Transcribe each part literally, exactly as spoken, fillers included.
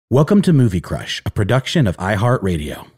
Welcome to Movie Crush, a production of iHeartRadio.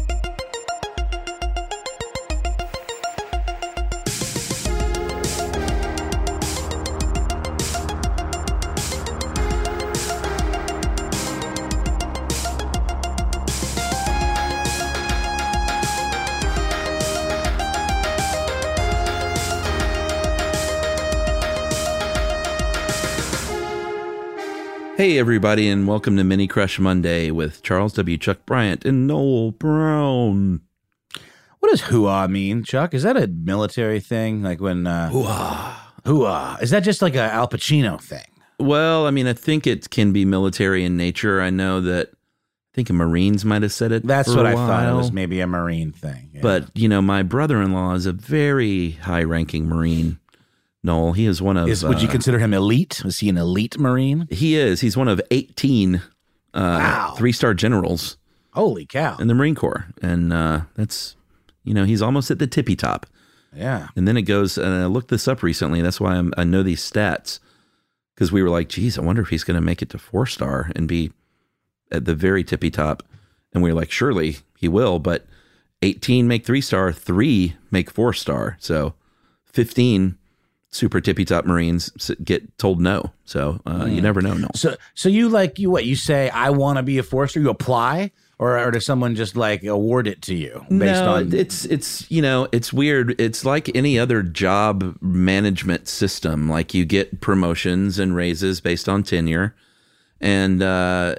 Hey everybody, and welcome to Mini Crush Monday with Charles W. Chuck Bryant and Noel Brown. What does hoo-ah mean, Chuck? Is that a military thing? Like when... Uh, Hoo-ah. Hoo-ah. Is that just like a Al Pacino thing? Well, I mean, I think it can be military in nature. I know that, I think Marines might have said it. That's for what a I while. thought. It was maybe a Marine thing. Yeah. But, you know, my brother-in-law is a very high-ranking Marine. Noel, he is one of... Is, would you uh, consider him elite? Was he an elite Marine? He is. He's one of eighteen uh, Wow. three-star generals Holy cow. in the Marine Corps. And uh, that's, you know, he's almost at the tippy top. Yeah. And then it goes, and I looked this up recently. That's why I'm, I know these stats, because we were like, geez, I wonder if he's going to make it to four-star and be at the very tippy top. And we were like, surely he will, but eighteen make three-star, three make four-star. So fifteen super tippy top Marines get told no. So uh, mm. you never know. No. So, so you like, you what, you say, I want to be a forester, you apply? Or, or does someone just like award it to you based no, on... it's, it's, you know, it's weird. It's like any other job management system. Like you get promotions and raises based on tenure. And, uh,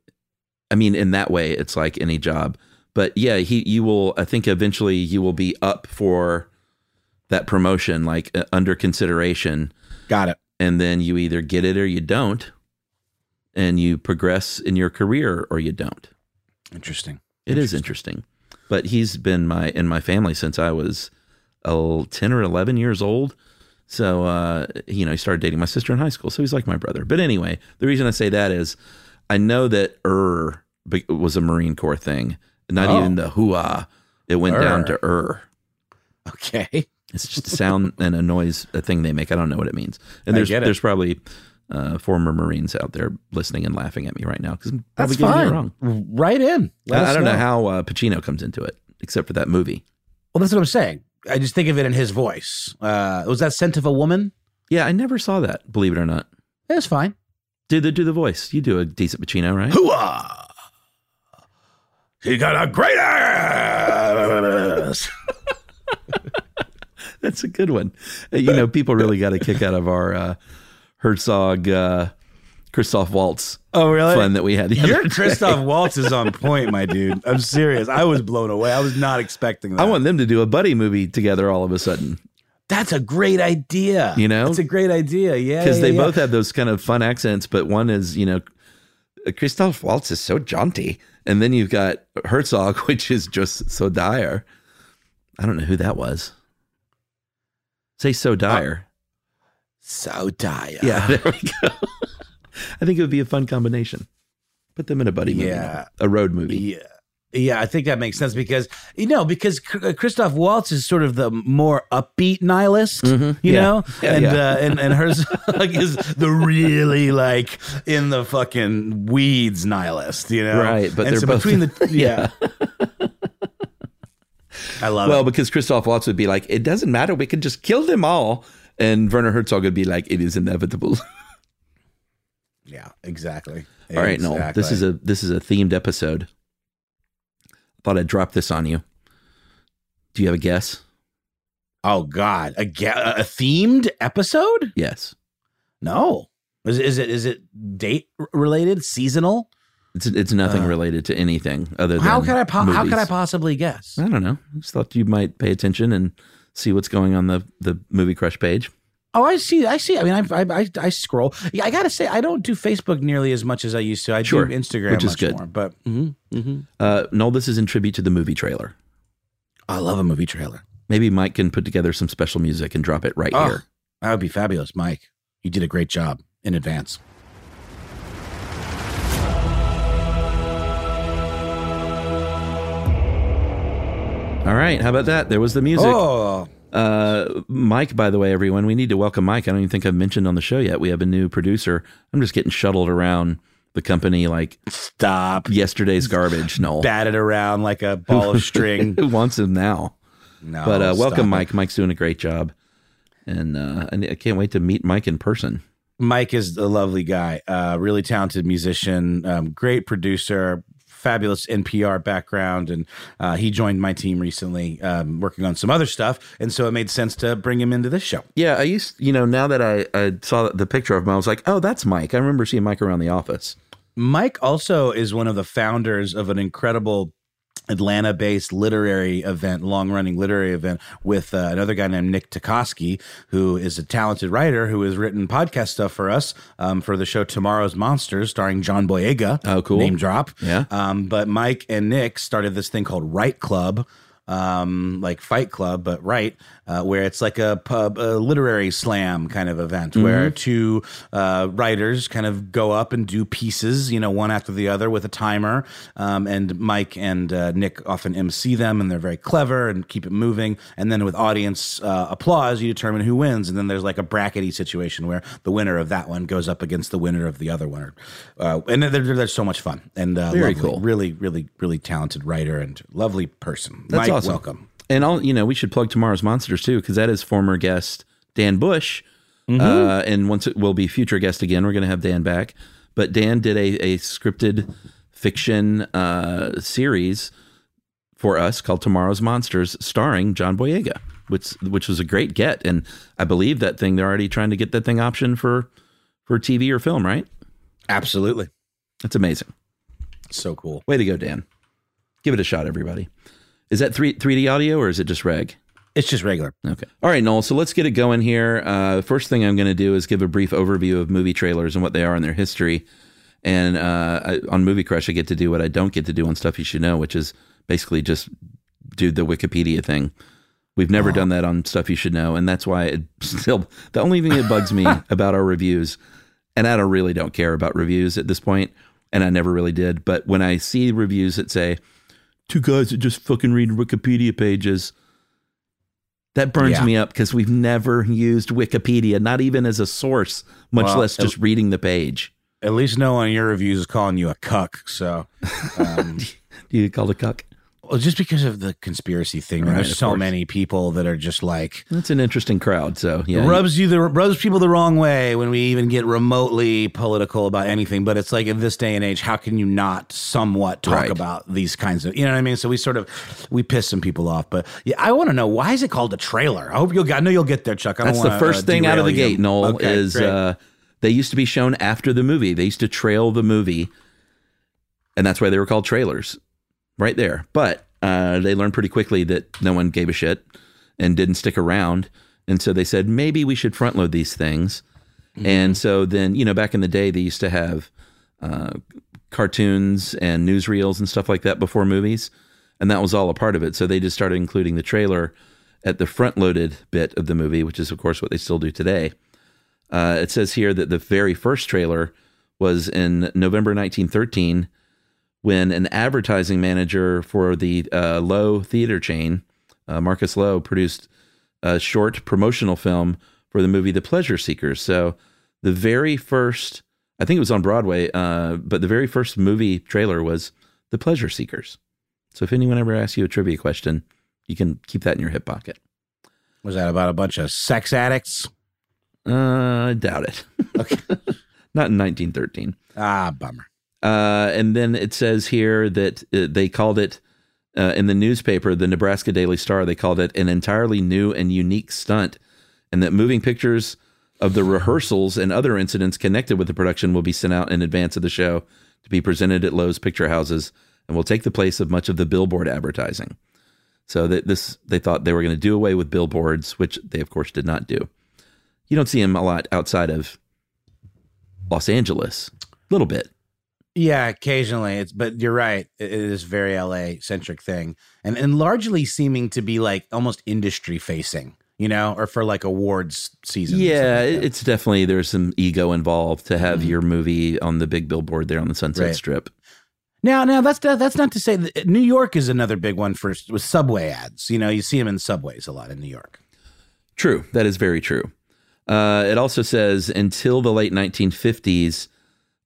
I mean, in that way, it's like any job. But yeah, he, you will, I think eventually you will be up for that promotion, like uh, under consideration. Got it. And then you either get it or you don't. And you progress in your career or you don't. Interesting. It interesting. is interesting. But he's been my in my family since I was uh, ten or eleven years old. So, uh, you know, he started dating my sister in high school. So he's like my brother. But anyway, the reason I say that is I know that er was a Marine Corps thing. Not oh. even the hoo-ah. It went er. down to er. Okay. It's just a sound and a noise, a thing they make. I don't know what it means. And there's there's probably uh, former Marines out there listening and laughing at me right now because I'm probably That's getting fine. it wrong. Right in. Let I, I don't know. know how uh, Pacino comes into it, except for that movie. Well, that's what I'm saying. I just think of it in his voice. Uh, was that Scent of a Woman? Yeah, I never saw that, believe it or not. It's fine. Do the do the voice. You do a decent Pacino, right? Hoo-ah! He got a great ass. That's a good one. You know, people really got a kick out of our uh, Herzog, uh, Christoph Waltz. Oh, really? Fun that we had. Your Christoph Waltz is on point, my dude. I'm serious. I was blown away. I was not expecting that. I want them to do a buddy movie together all of a sudden. That's a great idea. You know? That's a great idea. Yeah. Because yeah, they yeah. both have those kind of fun accents, but one is, you know, Christoph Waltz is so jaunty. And then you've got Herzog, which is just so dire. I don't know who that was. Say so dire. Uh, so dire. Yeah, there we go. I think it would be a fun combination. Put them in a buddy movie. Yeah. A road movie. Yeah. Yeah, I think that makes sense because, you know, because Christoph Waltz is sort of the more upbeat nihilist, mm-hmm. you yeah. know, yeah, and, yeah. Uh, and and Herzog is the really like in the fucking weeds nihilist, you know, right? But and they're so both between the yeah. I love well, it. because Christoph Waltz would be like, it doesn't matter, we can just kill them all, and Werner Herzog would be like, it is inevitable. Yeah, exactly. All right, exactly. Noel, this is a this is a themed episode. Thought I'd drop this on you. Do you have a guess? Oh God, a ga- a themed episode? Yes. No. Is, is it is it date related, seasonal? It's it's nothing Uh, related to anything other than How could I po- how movies. could I possibly guess? I don't know. I just thought you might pay attention and see what's going on the the Movie Crush page. Oh, I see. I see. I mean, I I, I, I scroll. Yeah, I gotta say, I don't do Facebook nearly as much as I used to. I Sure, do Instagram, which is much good. more. But mm-hmm, mm-hmm. Uh, Noel, this is in tribute to the movie trailer. I love a movie trailer. Maybe Mike can put together some special music and drop it right Oh, here. that would be fabulous, Mike. You did a great job in advance. All right, how about that? There was the music. Oh, Uh, Mike, by the way, everyone, we need to welcome Mike. I don't even think I've mentioned on the show yet. We have a new producer. I'm just getting shuttled around the company like Stop. yesterday's garbage. No, Batted around like a ball of string. Who wants him now? No. But uh, welcome, stop Mike. it. Mike's doing a great job, and uh, I can't wait to meet Mike in person. Mike is a lovely guy, uh, really talented musician, um, great producer, fabulous N P R background, and uh, he joined my team recently, um, working on some other stuff, and so it made sense to bring him into this show. Yeah, I used, you know, now that I, I saw the picture of him, I was like, oh, that's Mike. I remember seeing Mike around the office. Mike also is one of the founders of an incredible Atlanta-based literary event, long-running literary event with uh, another guy named Nick Tukoski, who is a talented writer who has written podcast stuff for us um, for the show Tomorrow's Monsters, starring John Boyega. Oh, cool. Name drop. Yeah. Um, but Mike and Nick started this thing called Write Club, um, like Fight Club, but right, uh, where it's like a pub, a literary slam kind of event mm-hmm. where two uh, writers kind of go up and do pieces, you know, one after the other with a timer. Um, and Mike and uh, Nick often M C them, and they're very clever and keep it moving. And then with audience uh, applause, you determine who wins. And then there's like a brackety situation where the winner of that one goes up against the winner of the other one. Uh, and they're, they're, they're so much fun and uh, very lovely. cool. Really, really, really talented writer and lovely person. That's Mike, awesome. Welcome. And I'll, you know, we should plug Tomorrow's Monsters too, because that is former guest Dan Bush. Mm-hmm. Uh, and once it will be future guest again, we're going to have Dan back. But Dan did a, a scripted fiction uh, series for us called Tomorrow's Monsters, starring John Boyega, which which was a great get. And I believe that thing, they're already trying to get that thing optioned for for T V or film, right? Absolutely. That's amazing. So cool. Way to go, Dan. Give it a shot, everybody. Is that three, 3D audio or is it just reg? It's just regular. Okay. All right, Noel. So let's get it going here. Uh, first thing I'm going to do is give a brief overview of movie trailers and what they are in their history. And uh, I, on Movie Crush, I get to do what I don't get to do on Stuff You Should Know, which is basically just do the Wikipedia thing. We've never oh. done that on Stuff You Should Know, and that's why it still the only thing that bugs me about our reviews, and I don't really don't care about reviews at this point, and I never really did. But when I see reviews that say two guys that just fucking read Wikipedia pages, that burns yeah. me up because we've never used Wikipedia, not even as a source, much well, less just reading the page. At least no one in your reviews is calling you a cuck. So, um, do you call it cuck? Well, just because of the conspiracy thing, right, there's so course. many people that are just like, it's an interesting crowd. So yeah, it rubs you the rubs people the wrong way when we even get remotely political about anything. But it's like in this day and age, how can you not somewhat talk right. about these kinds of, you know what I mean? So we sort of we piss some people off. But yeah, I want to know, why is it called a trailer? I hope you'll. I know you'll get there, Chuck. I don't That's wanna, the first uh, thing out of the you. gate, Noel. Okay, is uh, they used to be shown after the movie. They used to trail the movie, and that's why they were called trailers, right there. But Uh, they learned pretty quickly that no one gave a shit and didn't stick around. And so they said, maybe we should front load these things. Mm-hmm. And so then, you know, back in the day, they used to have uh, cartoons and newsreels and stuff like that before movies. And that was all a part of it. So they just started including the trailer at the front loaded bit of the movie, which is, of course, what they still do today. Uh, it says here that the very first trailer was in November nineteen thirteen, when an advertising manager for the uh, Lowe theater chain, uh, Marcus Lowe, produced a short promotional film for the movie The Pleasure Seekers. So the very first, I think it was on Broadway, uh, but the very first movie trailer was The Pleasure Seekers. So if anyone ever asks you a trivia question, you can keep that in your hip pocket. Was that about a bunch of sex addicts? Uh, I doubt it. Okay. Not in nineteen thirteen. Ah, bummer. Uh, and then it says here that uh, they called it, uh, in the newspaper, the Nebraska Daily Star, they called it an entirely new and unique stunt, and that moving pictures of the rehearsals and other incidents connected with the production will be sent out in advance of the show to be presented at Lowe's picture houses and will take the place of much of the billboard advertising. So that this, they thought they were going to do away with billboards, which they, of course, did not do. You don't see them a lot outside of Los Angeles, a little bit. Yeah, occasionally. It's but you're right. It is a very L A centric thing, and and largely seeming to be like almost industry facing, you know, or for like awards season. Yeah, like it's definitely, there's some ego involved to have mm-hmm. your movie on the big billboard there on the Sunset right. Strip. Now, now that's that's not to say that New York is another big one for with subway ads. You know, you see them in subways a lot in New York. True, that is very true. Uh, it also says until the late nineteen fifties.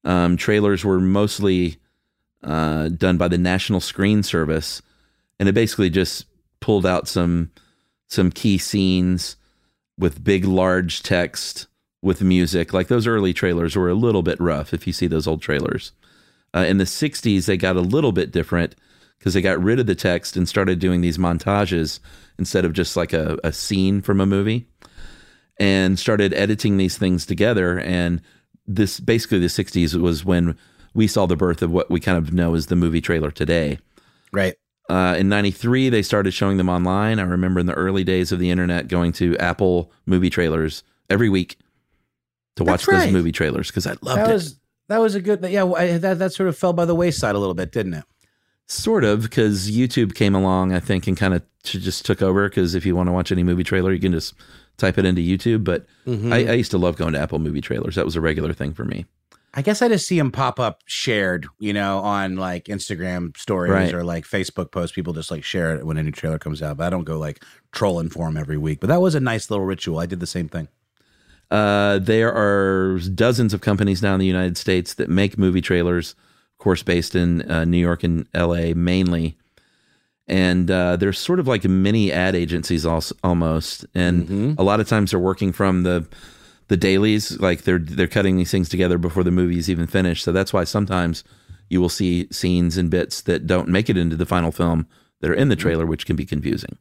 Um, trailers were mostly uh, done by the National Screen Service, and it basically just pulled out some some key scenes with big, large text with music. Like those early trailers were a little bit rough if you see those old trailers. Uh, in the sixties, they got a little bit different because they got rid of the text and started doing these montages instead of just like a, a scene from a movie, and started editing these things together. And this basically the sixties was when we saw the birth of what we kind of know as the movie trailer today. Right. Uh, in ninety-three, they started showing them online. I remember in the early days of the internet going to Apple movie trailers every week to watch That's right. those movie trailers because I loved That it. was that was a good yeah. I, that that sort of fell by the wayside a little bit, didn't it? Sort of, because YouTube came along, I think, and kind of t- just took over. Because if you want to watch any movie trailer, you can just type it into YouTube. But Mm-hmm. I, I used to love going to Apple movie trailers. That was a regular thing for me. I guess I just see them pop up shared, you know, on like Instagram stories Right. or like Facebook posts. People just like share it when a new trailer comes out. But I don't go like trolling for them every week. But that was a nice little ritual. I did the same thing. Uh, there are dozens of companies now in the United States that make movie trailers, of course, based in uh, New York and L A mainly. And uh, they're sort of like mini ad agencies also, almost. And Mm-hmm. a lot of times they're working from the the dailies, like they're they're cutting these things together before the movie's even finished. So that's why sometimes you will see scenes and bits that don't make it into the final film that are in the trailer, which can be confusing.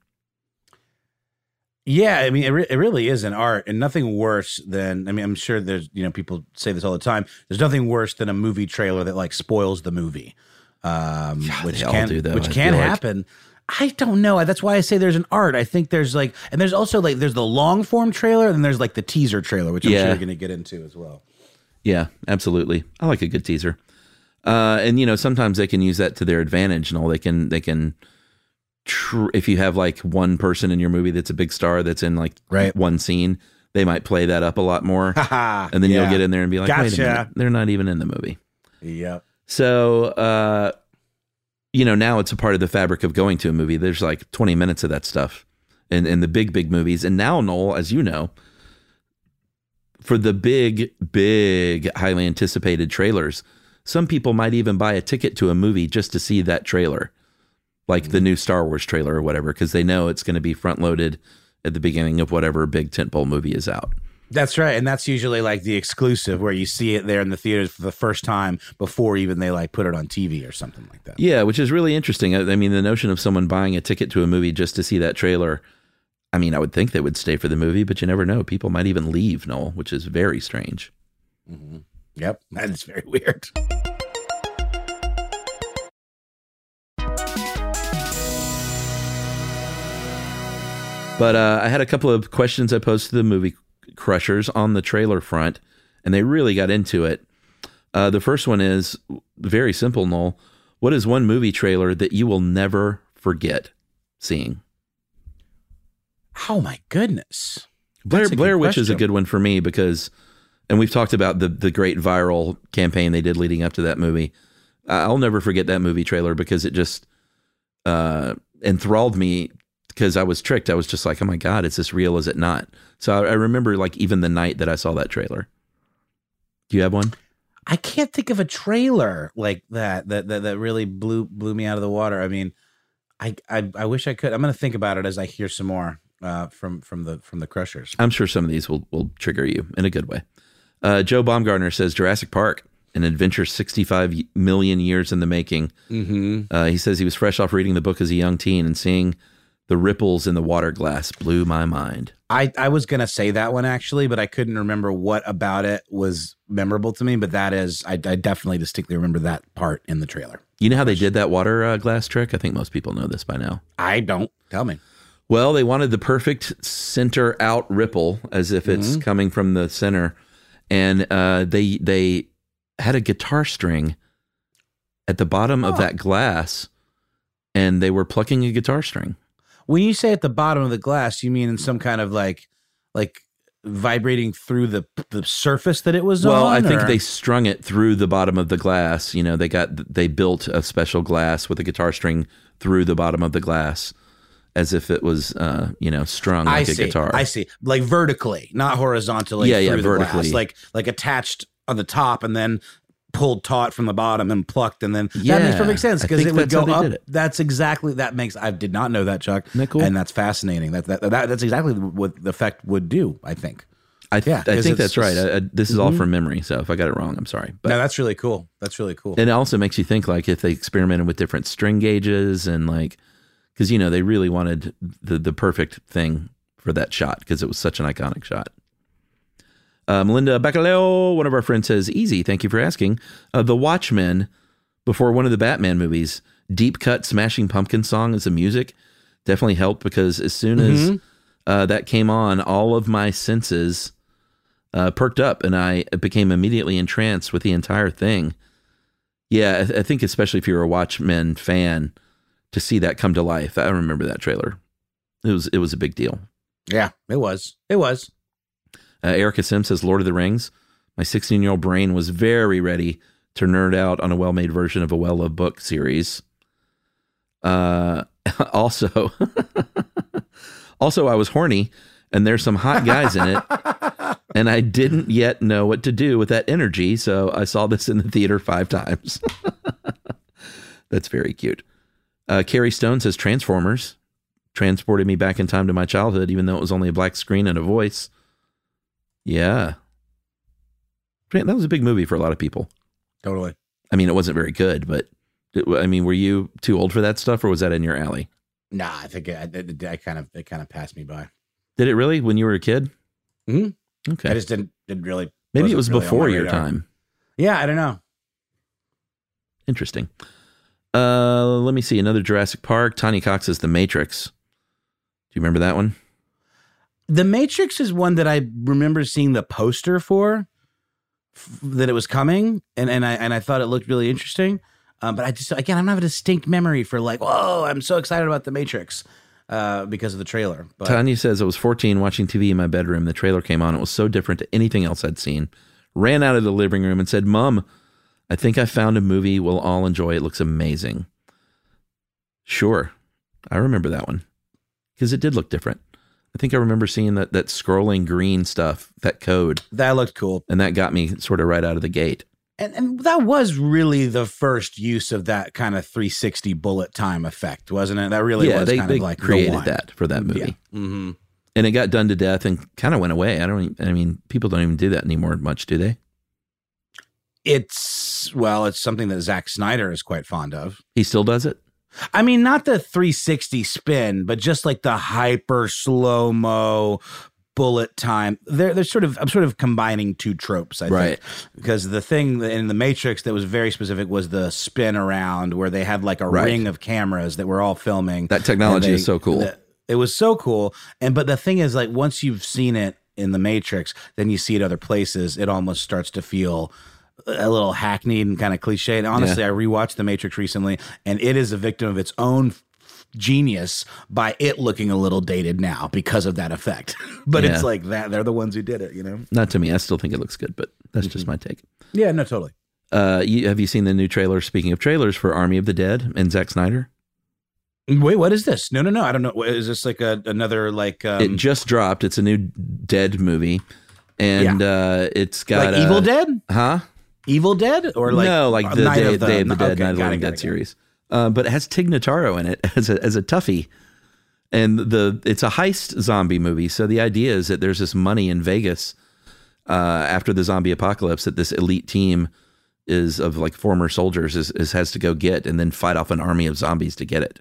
Yeah, I mean, it, re- it really is an art, and nothing worse than, I mean, I'm sure there's, you know, people say this all the time. There's nothing worse than a movie trailer that like spoils the movie, um, Yeah, which they all can, do, though, which I can feel like. happen. I don't know. That's why I say there's an art. I think there's like, and there's also like, there's the long form trailer, and there's like the teaser trailer, which I'm Yeah. sure you're going to get into as well. Yeah, absolutely. I like a good teaser. Uh, and you know, sometimes they can use that to their advantage and all. They can, they can, tr- if you have like one person in your movie that's a big star that's in like Right. one scene, they might play that up a lot more. Haha, And then yeah. you'll get in there and be like, wait a Gotcha. minute, they're not even in the movie. Yep. So, uh, you know, now it's a part of the fabric of going to a movie. There's like twenty minutes of that stuff in, in the big, big movies. And now, Noel, as you know, for the big, big, highly anticipated trailers, some people might even buy a ticket to a movie just to see that trailer, like the new Star Wars trailer or whatever, because they know it's going to be front loaded at the beginning of whatever big tentpole movie is out. That's right. And that's usually like the exclusive where you see it there in the theaters for the first time before even they like put it on T V or something like that. Yeah, which is really interesting. I, I mean, the notion of someone buying a ticket to a movie just to see that trailer, I mean, I would think they would stay for the movie, but you never know. People might even leave, Noel, which is very strange. Mm-hmm. Yep. That is very weird. But uh, I had a couple of questions I posed to the movie crushers on the trailer front, and they really got into it. Uh, the first one is very simple, Noel. What is one movie trailer that you will never forget seeing? Oh my goodness. Blair, That's a good Blair Witch is a question. good one for me because, and we've talked about the the great viral campaign they did leading up to that movie. I'll never forget that movie trailer because it just uh, enthralled me because I was tricked. I was just like, oh my God, is this real? Is it not? So I, I remember like even the night that I saw that trailer. Do you have one? I can't think of a trailer like that that that, that really blew blew me out of the water. I mean, I I, I wish I could. I'm going to think about it as I hear some more uh, from from the from the Crushers. I'm sure some of these will, will trigger you in a good way. Uh, Joe Baumgartner says Jurassic Park, an adventure sixty-five million years in the making. Mm-hmm. Uh, he says he was fresh off reading the book as a young teen and seeing the ripples in the water glass blew my mind. I, I was going to say that one actually, but I couldn't remember what about it was memorable to me. But that is, I, I definitely distinctly remember that part in the trailer. You know how they did that water uh, glass trick? I think most people know this by now. I don't. Tell me. Well, they wanted the perfect center out ripple as if it's Mm-hmm. coming from the center. And uh, they they had a guitar string at the bottom of Oh. that glass, and they were plucking a guitar string. When you say at the bottom of the glass, you mean in some kind of like, like vibrating through the the surface that it was Well, on? I think or- they strung it through the bottom of the glass. You know, they got they built a special glass with a guitar string through the bottom of the glass, as if it was, uh, you know, strung I like a see. guitar. I see. Like vertically, not horizontally. Yeah, yeah, through the vertically. glass. Like like attached on the top and then pulled taut from the bottom and plucked, and then Yeah, that makes perfect sense I because think it would that's how go they up. did it. That's exactly that makes. I did not know that, Chuck. Isn't that cool? And that's fascinating. That, that that that's exactly what the effect would do. I think. I, th- Yeah, I 'cause think it's that's right. just- I, I, this is all from memory, so if I got it wrong, I'm sorry. But No, that's really cool. That's really cool. it also makes you think like if they experimented with different string gauges and like, because you know they really wanted the the perfect thing for that shot because it was such an iconic shot. Uh, Melinda Bacaleo, one of our friends, says, "Easy, thank you for asking." Uh, the Watchmen, before one of the Batman movies, deep cut Smashing Pumpkins song as the music definitely helped because as soon as uh, that came on, all of my senses uh, perked up and I became immediately entranced with the entire thing. Yeah, I, th- I think especially if you're a Watchmen fan, to see that come to life. I remember that trailer. It was it was a big deal. Yeah, it was. It was. Uh, Erica Sim says, Lord of the Rings. My sixteen-year-old brain was very ready to nerd out on a well-made version of a well-loved book series. Uh, also, also, I was horny, and there's some hot guys in it, and I didn't yet know what to do with that energy, so I saw this in the theater five times. That's very cute. Uh, Carrie Stone says, Transformers transported me back in time to my childhood, even though it was only a black screen and a voice. Yeah. That was a big movie for a lot of people. Totally. I mean, it wasn't very good, but it, I mean, were you too old for that stuff or was that in your alley? Nah, I think I, I, I kind of it kind of passed me by. Did it really when you were a kid? Mm-hmm. Okay. I just didn't didn't really. Maybe it was really on before my your radar. time. Yeah, I don't know. Interesting. Uh, let me see. Another Jurassic Park. Tanya Cox says The Matrix. Do you remember that one? The Matrix is one that I remember seeing the poster for, f- that it was coming, and, and I and I thought it looked really interesting. Um, but I just again, I don't have a distinct memory for like, whoa, I'm so excited about the Matrix uh, because of the trailer. But Tanya says, I was fourteen watching T V in my bedroom. The trailer came on. It was so different to anything else I'd seen. Ran out of the living room and said, Mom, I think I found a movie we'll all enjoy. It looks amazing. Sure. I remember that one because it did look different. I think I remember seeing that that scrolling green stuff, that code, that looked cool, and that got me sort of right out of the gate. and and that was really the first use of that kind of three sixty bullet time effect, wasn't it? That really yeah, was they, kind they of like the created one. that for that movie. Yeah. Mm-hmm. And it got done to death and kind of went away. I don't. Even, I mean, people don't even do that anymore much, do they? It's well, it's something that Zack Snyder is quite fond of. He still does it. I mean, not the three sixty spin, but just like the hyper slow mo bullet time. They're they're sort of I'm sort of combining two tropes, I Right. think, because the thing in the Matrix that was very specific was the spin around where they had like a Right. ring of cameras that were all filming. That technology And is so cool. the- it was so cool, and but the thing is, like once you've seen it in the Matrix, then you see it other places. It almost starts to feel a little hackneyed and kind of cliche. And honestly, Yeah. I rewatched The Matrix recently, and it is a victim of its own f- genius by it looking a little dated now because of that effect. But Yeah. it's like that they're the ones who did it, you know? Not to me. I still think it looks good, but that's Mm-hmm. just my take. Yeah, no, totally. Uh, you, have you seen the new trailer? Speaking of trailers for Army of the Dead and Zack Snyder, Wait, what is this? No, no, no. I don't know. Is this like a another like um, it just dropped. It's a new Dead movie, and uh, it's got like Evil uh, Dead? huh? Evil Dead or like no, like the Night Day, of the, Day of the Dead, okay, Night of the got it, Living got Dead it, got it. series. Uh, but it has Tig Notaro in it as a as a toughie, and the it's a heist zombie movie. So the idea is that there's this money in Vegas uh, after the zombie apocalypse that this elite team is of like former soldiers is, is has to go get and then fight off an army of zombies to get it.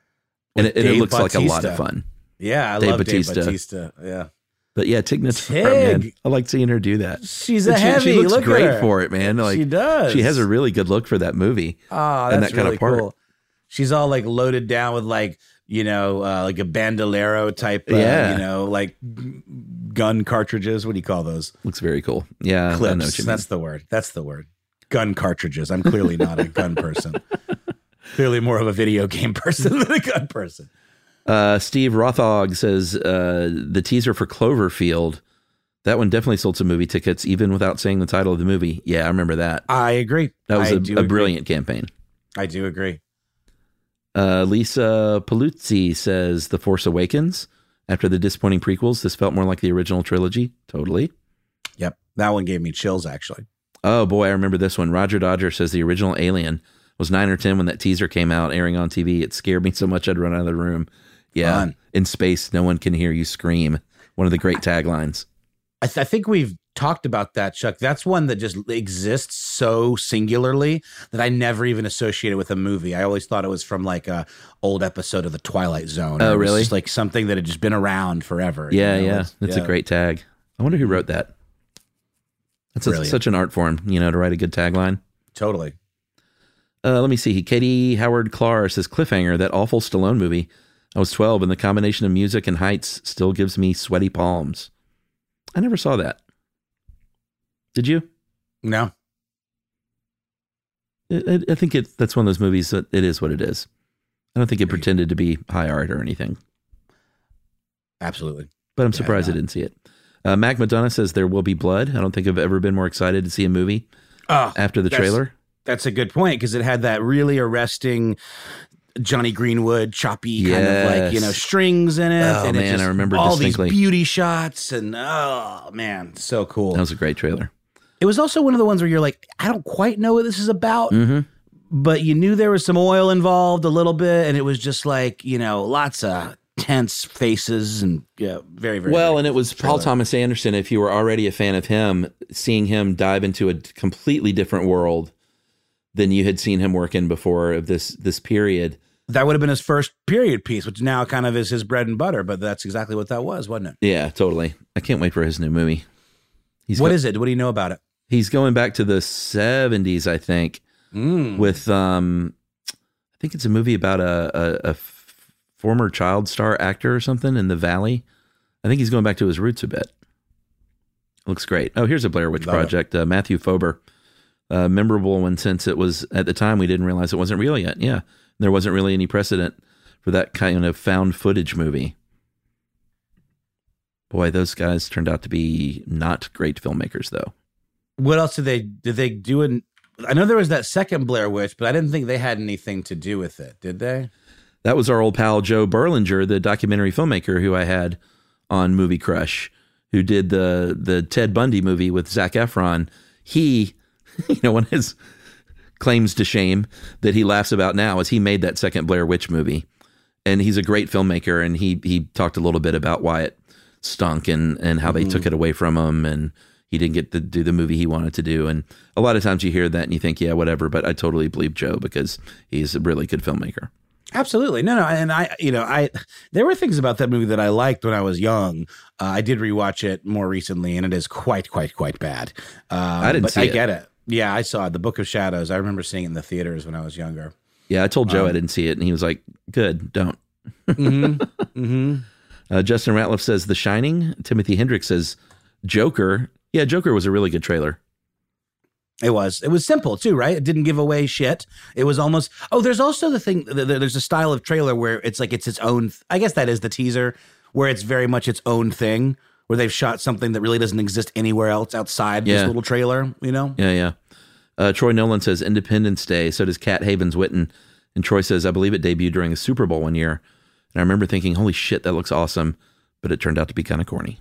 And it, and it Dave looks like a lot of Bautista. fun. Yeah, I Dave love Bautista. Dave Bautista. Yeah. But yeah, Tig Notaro, Tig. man, I like seeing her do that. She's a she, heavy. she looks Look great at her. for it, man. Like she does. she has a really good look for that movie. Oh, and that's that kind really of part. cool. She's all like loaded down with like, you know, uh, like a bandolero type, uh, Yeah. you know, like g- gun cartridges. What do you call those? Looks very cool. Yeah, I know Clips. what you mean. That's the word. That's the word. Gun cartridges. I'm clearly not a gun person. Clearly more of a video game person than a gun person. Uh, Steve Rothog says uh, the teaser for Cloverfield, that one definitely sold some movie tickets, even without saying the title of the movie. Yeah, I remember that. I agree. That was I a, do a agree. brilliant campaign. I do agree. Uh, Lisa Paluzzi says The Force Awakens. After the disappointing prequels, this felt more like the original trilogy. Totally. Yep. That one gave me chills, actually. Oh boy, I remember this one. Roger Dodger says the original Alien was nine or ten when that teaser came out, airing on T V. It scared me so much I'd run out of the room. Yeah, Fun. In space, no one can hear you scream. One of the great taglines. I, th- I think we've talked about that, Chuck. That's one that just exists so singularly that I never even associated with a movie. I always thought it was from like a old episode of The Twilight Zone. Oh, It was really? just like something that had just been around forever. Yeah, you know? yeah. It's- That's yeah. a great tag. I wonder who wrote that. That's a, Brilliant. such an art form, you know, to write a good tagline. Totally. Uh, let me see. Katie Howard Clark says Cliffhanger, that awful Stallone movie. I was twelve, and the combination of music and heights still gives me sweaty palms. I never saw that. Did you? No. I, I- I think it, that's one of those movies that it is what it is. I don't think it Agreed. pretended to be high art or anything, Absolutely. but I'm Yeah, surprised I no. didn't see it. Uh, Mac Madonna says There Will Be Blood. I don't think I've ever been more excited to see a movie Oh, after the that's- trailer. That's a good point because it had that really arresting Johnny Greenwood choppy kind of like, you know, Yes. strings in it. Oh, and it man, just, I remember all distinctly. these beauty shots and oh man, so cool. That was a great trailer. It was also one of the ones where you're like, I don't quite know what this is about, Mm-hmm. but you knew there was some oil involved a little bit, and it was just like, you know, lots of tense faces and yeah, very, very Well, very and it was Paul trailer. Thomas Anderson. If you were already a fan of him, seeing him dive into a completely different world than you had seen him work in before of this this period. That would have been his first period piece, which now kind of is his bread and butter, but that's exactly what that was, wasn't it? Yeah, totally. I can't wait for his new movie. He's What go- is it? What do you know about it? He's going back to the seventies, I think, Mm. with um, I think it's a movie about a, a, a f- former child star actor or something in the Valley. I think he's going back to his roots a bit. Looks great. Oh, here's a Blair Witch Love it. Project. Uh, Matthew Fober, uh, memorable one since it was at the time we didn't realize it wasn't real yet. Yeah, there wasn't really any precedent for that kind of found footage movie. Boy, those guys turned out to be not great filmmakers, though. What else did they did they do? In, I know there was that second Blair Witch, but I didn't think they had anything to do with it. Did they? That was our old pal Joe Berlinger, the documentary filmmaker who I had on Movie Crush, who did the the Ted Bundy movie with Zac Efron. He, you know, one of his claims to shame that he laughs about now is he made that second Blair Witch movie, and he's a great filmmaker. And he he talked a little bit about why it stunk and and how they took it away from him, and he didn't get to do the movie he wanted to do. And a lot of times you hear that and you think, yeah, whatever. But I totally believe Joe because he's a really good filmmaker. Absolutely. No, no. And I, you know, I, there were things about that movie that I liked when I was young. Uh, I did rewatch it more recently and it is quite, quite, quite bad. Um, I didn't but see I it. get it. Yeah, I saw it. The Book of Shadows. I remember seeing it in the theaters when I was younger. Yeah, I told Joe Um, I didn't see it, and he was like, good, don't. Mm-hmm. mm-hmm. Uh, Justin Ratliff says The Shining. Timothy Hendricks says Joker. Yeah, Joker was a really good trailer. It was. It was simple too, right? It didn't give away shit. It was almost. Oh, there's also the thing. th- th- There's a style of trailer where it's like it's its own. I guess that is the teaser, where it's very much its own thing, where they've shot something that really doesn't exist anywhere else outside Yeah. this little trailer. You know. Yeah, yeah. Uh, Troy Nolan says Independence Day. So does Cat Havens Witten. And Troy says, I believe it debuted during the Super Bowl one year. And I remember thinking, holy shit, that looks awesome. But it turned out to be kind of corny.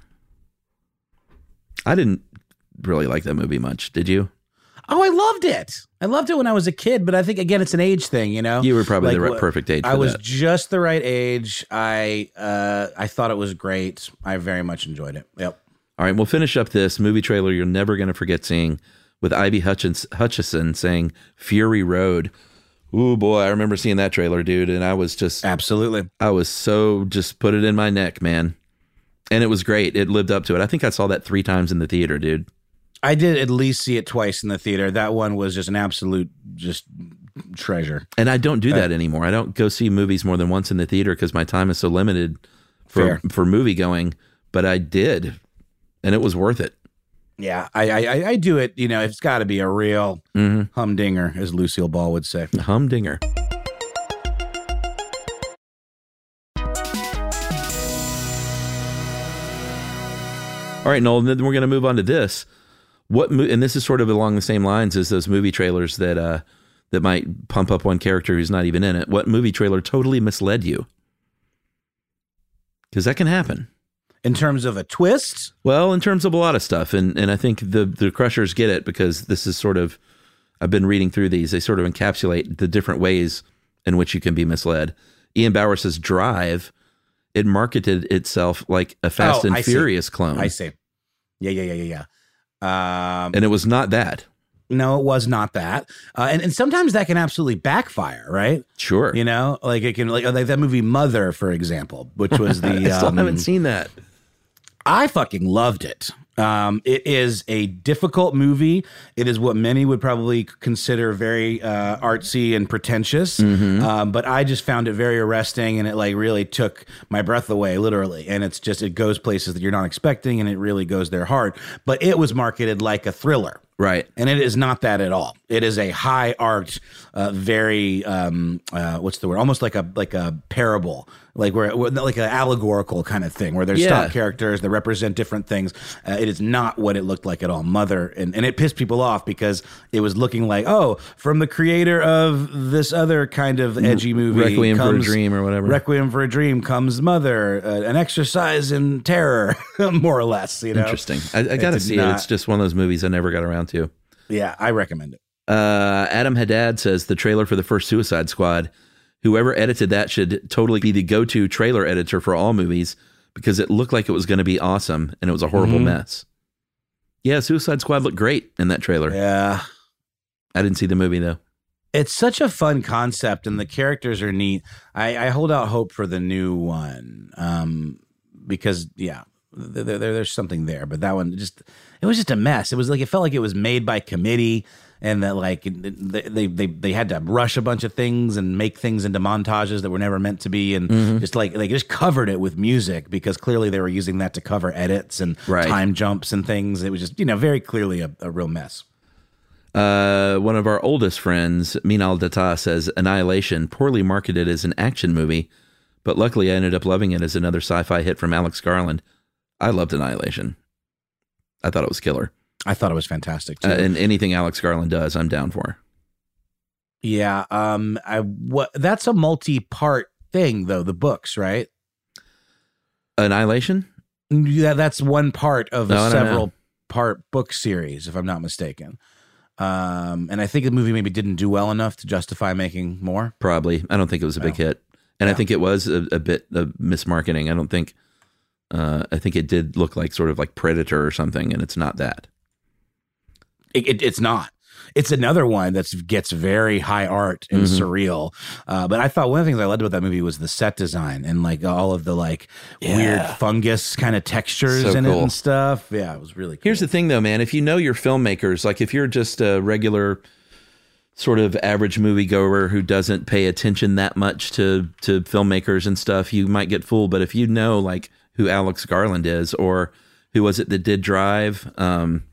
I didn't really like that movie much. Did you? Oh, I loved it. I loved it when I was a kid, but I think again it's an age thing, you know. You were probably Like, the right, wh- perfect age for I was that. just the right age. I uh I thought it was great. I very much enjoyed it. Yep. All right, we'll finish up this movie trailer you're never going to forget seeing with Ivy Hutchins, Hutchison saying Fury Road. Ooh, boy, I remember seeing that trailer, dude, and I was just, Absolutely. I was so, just put it in my neck, man. And it was great. It lived up to it. I think I saw that three times in the theater, dude. I did at least see it twice in the theater. That one was just an absolute just treasure. And I don't do that anymore. I don't go see movies more than once in the theater because my time is so limited for, Fair. for movie going, but I did, and it was worth it. Yeah, I I, I do it. You know, it's got to be a real Mm-hmm. humdinger, as Lucille Ball would say. Humdinger. All right, Noel, then we're going to move on to this. What mo- and this is sort of along the same lines as those movie trailers that uh, that might pump up one character who's not even in it. What movie trailer totally misled you? Because that can happen. in terms of a twist. Well, in terms of a lot of stuff, and and I think the the Crushers get it, because this is sort of, I've been reading through these. They sort of encapsulate the different ways in which you can be misled. Ian Bauer says Drive, it marketed itself like a Fast Oh, and I see. Furious clone. I see. Yeah, yeah, yeah, yeah, yeah. Um, And it was not that. no, it was not that. Uh, and, and sometimes that can absolutely backfire, right? Sure. You know, like it can, like, like that movie Mother, for example, which was the. I still um, haven't seen that. I fucking loved it. Um, it is a difficult movie. It is what many would probably consider very uh, artsy and pretentious. Mm-hmm. Um, but I just found it very arresting, and it like really took my breath away, literally. And it's just, it goes places that you're not expecting, and it really goes there hard. But it was marketed like a thriller. Right. And it is not that at all. It is a high art, uh, very um, uh, what's the word? Almost like a like a parable, like where like an allegorical kind of thing, where there's Yeah. stock characters that represent different things. Uh, it is not what it looked like at all. Mother, and, and it pissed people off because it was looking like, oh, from the creator of this other kind of edgy movie, Requiem for a comes- Dream or whatever. Requiem for a Dream comes Mother, uh, an exercise in terror, more or less. You know, Interesting. I, I got to did see not- it. It's just one of those movies I never got around to. Yeah, I recommend it. Uh, Adam Haddad says the trailer for the first Suicide Squad, whoever edited that should totally be the go-to trailer editor for all movies, because it looked like it was going to be awesome, and it was a horrible Mhm. mess. Yeah, Suicide Squad looked great in that trailer. Yeah. I didn't see the movie, though. It's such a fun concept, and the characters are neat. I, I hold out hope for the new one, um, because yeah, there, there, there's something there. But that one just, it was just a mess. It was like, it felt like it was made by committee, and that like they they they, they had to rush a bunch of things and make things into montages that were never meant to be, and just like they just covered it with music, because clearly they were using that to cover edits and Right. time jumps and things. It was just, you know, very clearly a, a real mess. Uh, one of our oldest friends, Minal Datta, says Annihilation, poorly marketed as an action movie, but luckily I ended up loving it as another sci-fi hit from Alex Garland. I loved Annihilation. I thought it was killer. I thought it was fantastic too. Uh, and anything Alex Garland does, I'm down for. Yeah, um, I what that's a multi-part thing though. The books, right? Annihilation? Yeah, that's one part of No, a no, no. several part book series, if I'm not mistaken. Um, and I think the movie maybe didn't do well enough to justify making more. Probably. I don't think it was a big Yeah. hit. And I Yeah. think it was a, a bit of mismarketing. I don't think, uh, I think it did look like sort of like Predator or something, and it's not that. It, it, it's not. It's another one that gets very high art and Mhm. surreal. Uh, but I thought one of the things I loved about that movie was the set design and like all of the like Yeah. weird fungus kind of textures So in it cool. and stuff. Yeah, it was really cool. Here's the thing, though, man. If you know your filmmakers, like if you're just a regular sort of average moviegoer who doesn't pay attention that much to to filmmakers and stuff, you might get fooled. But if you know like who Alex Garland is, or who was it that did Drive? Um,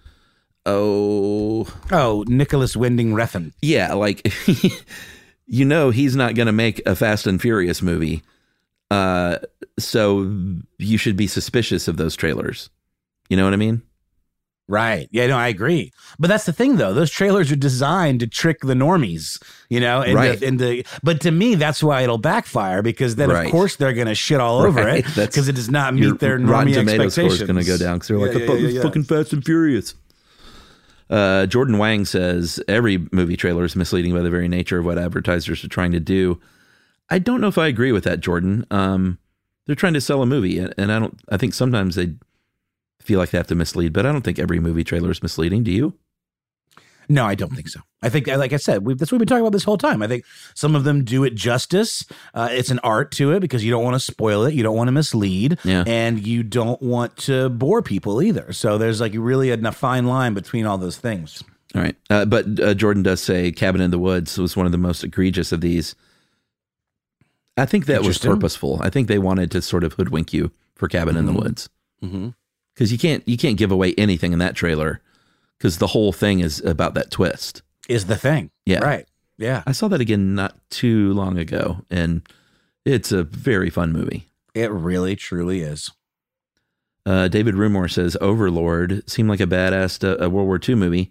oh, Oh, Nicholas Winding Refn. yeah, like you know he's not going to make a Fast and Furious movie. Uh, so you should be suspicious of those trailers. You know what I mean? Right. Yeah, no, I agree. But that's the thing, though. Those trailers are designed to trick the normies, you know? And Right. The, and the, but to me, that's why it'll backfire, because then, Right. of course, they're going to shit all over Right. it That's- because it does not Your meet their Rotten normie Tomatoes score expectations. is going to go down because they're like, Yeah, I yeah, thought it yeah, was yeah. fucking Fast and Furious. Uh, Jordan Wang says every movie trailer is misleading by the very nature of what advertisers are trying to do. I don't know if I agree with that, Jordan. Um, they're trying to sell a movie, and, and I don't. I think sometimes they feel like they have to mislead, but I don't think every movie trailer is misleading. Do you? No, I don't think so. I think, like I said, we've, that's what we've been talking about this whole time. I think some of them do it justice. Uh, it's an art to it because you don't want to spoil it. You don't want to mislead. Yeah. And you don't want to bore people either. So there's like really a, a fine line between all those things. All right, uh, but uh, Jordan does say Cabin in the Woods was one of the most egregious of these. I think that was Interesting. purposeful. I think they wanted to sort of hoodwink you for Cabin in the Mhm. Woods. Mm-hmm. Because you can't you can't give away anything in that trailer, because the whole thing is about that twist. Is the thing. Yeah. Right. Yeah. I saw that again not too long ago, and it's a very fun movie. It really, truly is. Uh, David Rumor says Overlord seemed like a badass uh, a World War Two movie.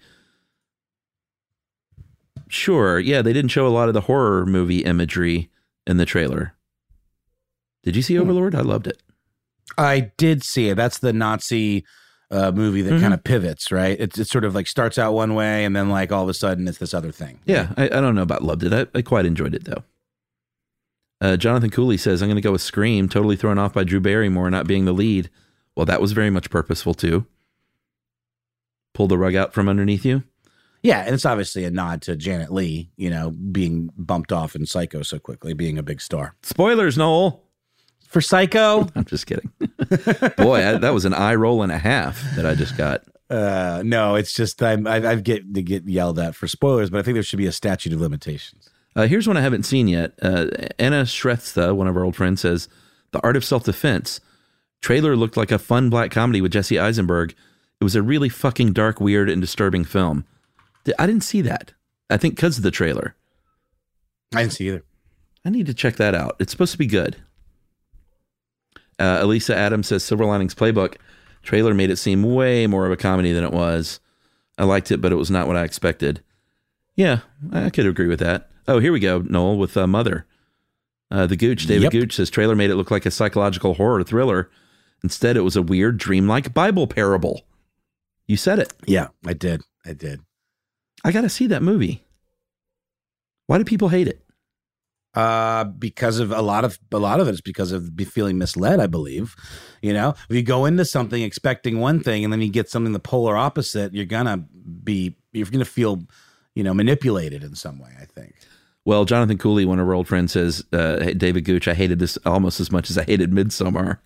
Sure, yeah, they didn't show a lot of the horror movie imagery in the trailer. Did you see Hmm. Overlord? I loved it. I did see it. That's the Nazi uh, movie that mm-hmm. kind of pivots, right? It, it sort of like starts out one way and then like all of a sudden it's this other thing. Yeah, I, I don't know about loved it. I, I quite enjoyed it though. Uh, Jonathan Cooley says, I'm going to go with Scream, totally thrown off by Drew Barrymore not being the lead. Well, that was very much purposeful too. Pull the rug out from underneath you. Yeah, and it's obviously a nod to Janet Leigh, you know, being bumped off in Psycho so quickly, being a big star. Spoilers, Noel. For Psycho? I'm just kidding. Boy, I, that was an eye roll and a half that I just got. Uh, no, it's just I'm, I, I get to get yelled at for spoilers, but I think there should be a statute of limitations. Uh, here's one I haven't seen yet. Uh, Anna Shrestha, one of our old friends, says, The Art of Self-Defense. Trailer looked like a fun black comedy with Jesse Eisenberg. It was a really fucking dark, weird, and disturbing film. I didn't see that. I think because of the trailer. I didn't see either. I need to check that out. It's supposed to be good. Uh, Elisa Adams says Silver Linings Playbook. Trailer made it seem way more of a comedy than it was. I liked it, but it was not what I expected. Yeah, I could agree with that. Oh, here we go, Noel, with uh, Mother. Uh, the Gooch, David yep. Gooch says trailer made it look like a psychological horror thriller. Instead, it was a weird, dreamlike Bible parable. You said it. Yeah, I did. I did. I got to see that movie. Why do people hate it? Uh, because of a lot of a lot of it is because of feeling misled, I believe. You know, if you go into something expecting one thing and then you get something the polar opposite, you're gonna be you're gonna feel, you know, manipulated in some way, I think. Well, Jonathan Cooley, one of our old friends, says, uh, hey, David Gooch, I hated this almost as much as I hated Midsommar.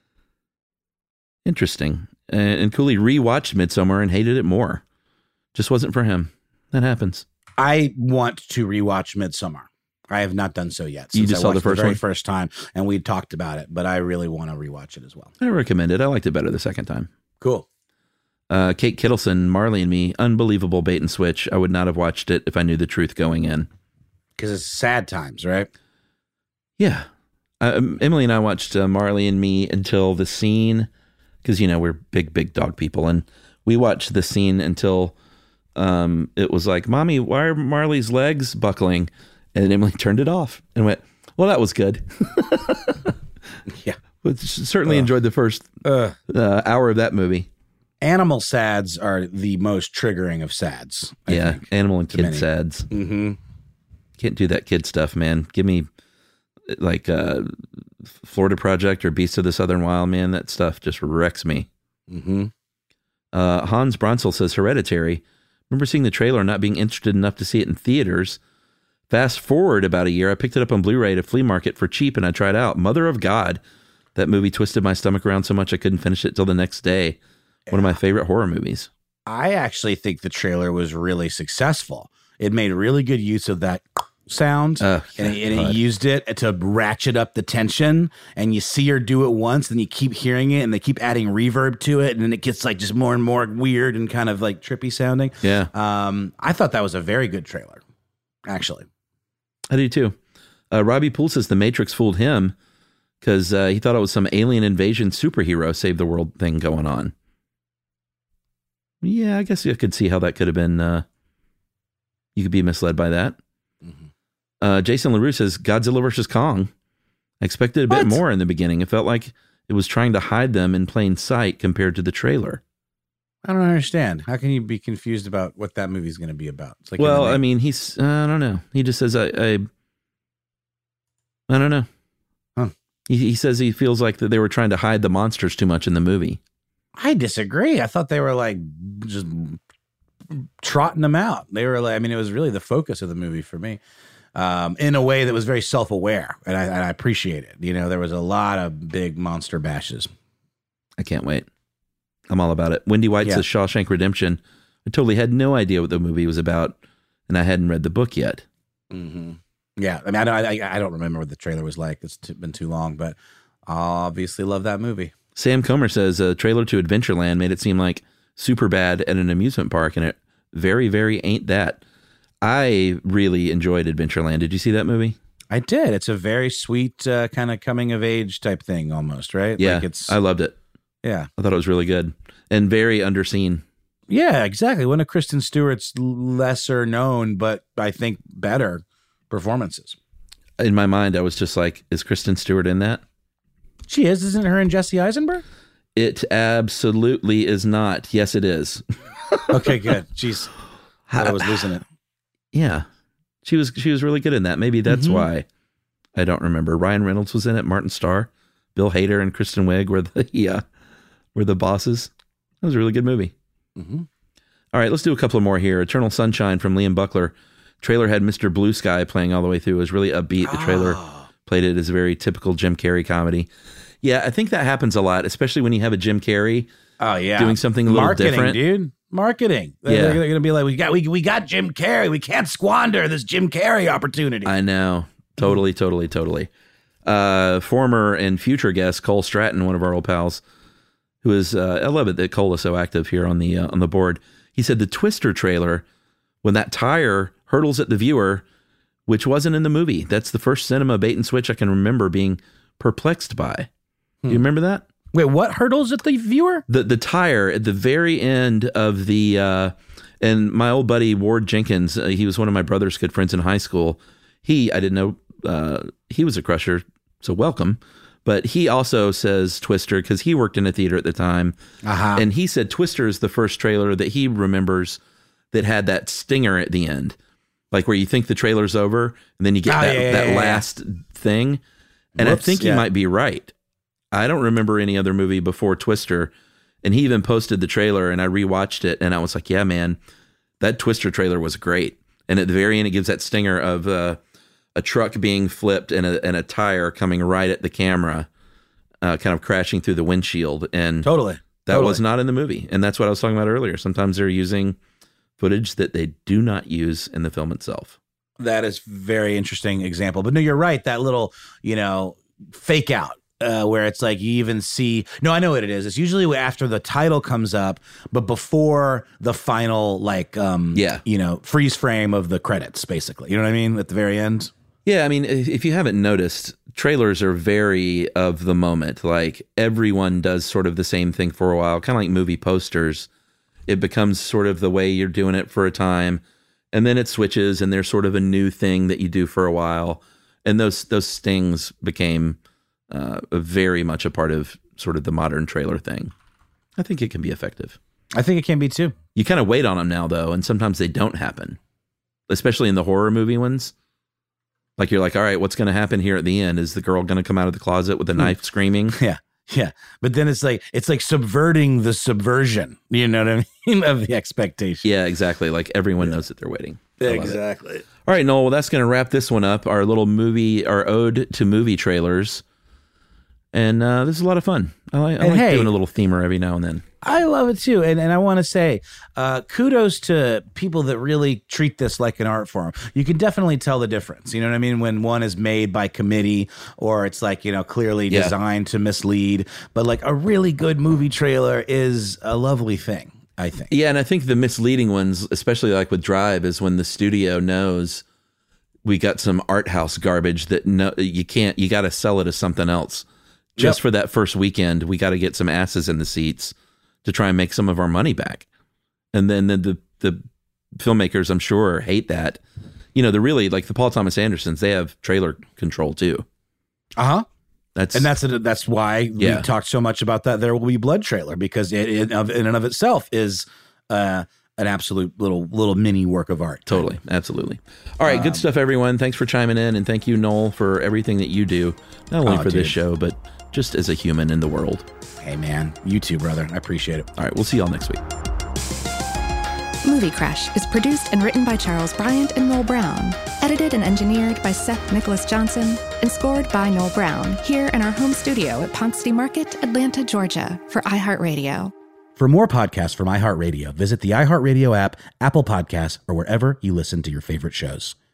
Interesting. And, and Cooley rewatched Midsommar and hated it more. Just wasn't for him. That happens. I want to rewatch Midsommar. I have not done so yet. You just I saw the first the very one? first time, and we talked about it, but I really want to rewatch it as well. I recommend it. I liked it better the second time. Cool. Uh, Kate Kittleson, Marley and Me, unbelievable bait and switch. I would not have watched it if I knew the truth going in. Because it's sad times, right? Yeah. Uh, Emily and I watched uh, Marley and Me until the scene, because, you know, we're big, big dog people, and we watched the scene until um, it was like, Mommy, why are Marley's legs buckling? And Emily turned it off and went, well, that was good. Yeah. But certainly uh, enjoyed the first uh, uh, hour of that movie. Animal sads are the most triggering of sads. I yeah, think, animal and kid many. sads. Mm-hmm. Can't do that kid stuff, man. Give me like uh, Florida Project or Beasts of the Southern Wild, man. That stuff just wrecks me. Mm-hmm. Uh, Hans Bronsel says Hereditary. Remember seeing the trailer and not being interested enough to see it in theaters. Fast forward about a year, I picked it up on Blu-ray at a flea market for cheap and I tried out. Mother of God. That movie twisted my stomach around so much I couldn't finish it till the next day. One of my favorite horror movies. I actually think the trailer was really successful. It made really good use of that sound, uh, and, it, and it used it to ratchet up the tension. And you see her do it once, then you keep hearing it, and they keep adding reverb to it, and then it gets like just more and more weird and kind of like trippy sounding. Yeah, um, I thought that was a very good trailer, actually. I do too. Uh, Robbie Poole says The Matrix fooled him because uh, he thought it was some alien invasion superhero save the world thing going on. Yeah, I guess you could see how that could have been. Uh, you could be misled by that. Mm-hmm. Uh, Jason LaRue says Godzilla versus Kong. I expected a bit what? more in the beginning. It felt like it was trying to hide them in plain sight compared to the trailer. I don't understand. How can you be confused about what that movie is going to be about? It's like well, I mean, he's, uh, I don't know. He just says, I, I, I don't know. Huh. He, he says he feels like that they were trying to hide the monsters too much in the movie. I disagree. I thought they were like just trotting them out. They were like, I mean, it was really the focus of the movie for me, um, in a way that was very self-aware. And I, and I appreciate it. You know, there was a lot of big monster bashes. I can't wait. I'm all about it. Wendy White yeah. says Shawshank Redemption. I totally had no idea what the movie was about, and I hadn't read the book yet. Mm-hmm. Yeah, I mean, I don't, I, I don't remember what the trailer was like. It's too, been too long, but I obviously love that movie. Sam Comer says a trailer to Adventureland made it seem like Superbad at an amusement park, and it very, very ain't that. I really enjoyed Adventureland. Did you see that movie? I did. It's a very sweet uh, kind of coming of age type thing, almost, right? Yeah, like it's, I loved it. Yeah. I thought it was really good and very underseen. Yeah, exactly. One of Kristen Stewart's lesser known, but I think better performances. In my mind, I was just like, is Kristen Stewart in that? She is, isn't it her and Jesse Eisenberg? It absolutely is not. Yes, it is. Okay, good. Jeez, I was losing it. Yeah, she was. She was really good in that. Maybe that's mm-hmm. why I don't remember. Ryan Reynolds was in it. Martin Starr, Bill Hader, and Kristen Wiig were the yeah were the bosses. That was a really good movie. Mm-hmm. All right, let's do a couple more here. Eternal Sunshine from Liam Buckler. Trailer had Mister Blue Sky playing all the way through. It was really upbeat. The trailer oh. played it as a very typical Jim Carrey comedy. Yeah, I think that happens a lot, especially when you have a Jim Carrey oh, yeah. doing something a little Marketing, different. dude. Marketing. Yeah. They're, they're going to be like, we got we, we got Jim Carrey. We can't squander this Jim Carrey opportunity. I know. Totally, totally, totally. Uh, former and future guest Cole Stratton, one of our old pals, who is, uh, I love it that Cole is so active here on the uh, on the board. He said the Twister trailer, when that tire hurtles at the viewer, which wasn't in the movie. That's the first cinema bait and switch I can remember being perplexed by. Hmm. Do you remember that? Wait, what hurdles at the viewer? The the tire at the very end of the, uh, and my old buddy Ward Jenkins, uh, he was one of my brother's good friends in high school. He, I didn't know, uh, he was a crusher, so welcome. But he also says Twister because he worked in a theater at the time. Uh-huh. And he said Twister is the first trailer that he remembers that had that stinger at the end. Like where you think the trailer's over and then you get oh, that, yeah, that yeah, last yeah. thing. And Whoops, I think yeah. you might be right. I don't remember any other movie before Twister. And he even posted the trailer and I rewatched it and I was like, yeah, man, that Twister trailer was great. And at the very end, it gives that stinger of uh, a truck being flipped and a, and a tire coming right at the camera, uh, kind of crashing through the windshield. And totally, that totally. was not in the movie. And that's what I was talking about earlier. Sometimes they're using footage that they do not use in the film itself. That is very interesting example. But no, you're right. That little, you know, fake out uh, where it's like you even see. No, I know what it is. It's usually after the title comes up, but before the final, like, um, yeah. you know, freeze frame of the credits, basically. You know what I mean? At the very end. Yeah. I mean, if you haven't noticed, trailers are very of the moment. Like everyone does sort of the same thing for a while, kind of like movie posters. It becomes sort of the way you're doing it for a time, and then it switches, and there's sort of a new thing that you do for a while. And those those stings became uh, very much a part of sort of the modern trailer thing. I think it can be effective. I think it can be too. You kind of wait on them now, though, and sometimes they don't happen, especially in the horror movie ones. Like you're like, all right, what's going to happen here at the end? Is the girl going to come out of the closet with a knife screaming? Yeah. Yeah, but then it's like it's like subverting the subversion. You know what I mean of the expectation. Yeah, exactly. Like everyone yeah. knows that they're waiting. Exactly. All right, Noel. Well, that's going to wrap this one up. Our little movie, our ode to movie trailers, and uh, this is a lot of fun. I like, I like hey, doing a little themer every now and then. I love it too, and and I want to say uh, kudos to people that really treat this like an art form. You can definitely tell the difference. You know what I mean? When one is made by committee, or it's like you know clearly yeah. designed to mislead. But like a really good movie trailer is a lovely thing, I think. Yeah, and I think the misleading ones, especially like with Drive, is when the studio knows we got some art house garbage that no you can't. You got to sell it as something else. Just yep. for that first weekend, we got to get some asses in the seats to try and make some of our money back. And then the, the the filmmakers, I'm sure, hate that. You know, they're really like the Paul Thomas Andersons, they have trailer control too. Uh-huh. That's and that's a, that's why yeah. we talked so much about that There Will Be Blood trailer, because it, it in and of itself is uh, an absolute little little mini work of art. Totally. Absolutely. All right. Um, good stuff, everyone. Thanks for chiming in. And thank you, Noel, for everything that you do, not only oh, for dude. this show, but just as a human in the world. Hey, man. You too, brother. I appreciate it. All right. We'll see y'all next week. Movie Crush is produced and written by Charles Bryant and Noel Brown. Edited and engineered by Seth Nicholas Johnson. And scored by Noel Brown here in our home studio at Ponce City Market, Atlanta, Georgia for iHeartRadio. For more podcasts from iHeartRadio, visit the iHeartRadio app, Apple Podcasts, or wherever you listen to your favorite shows.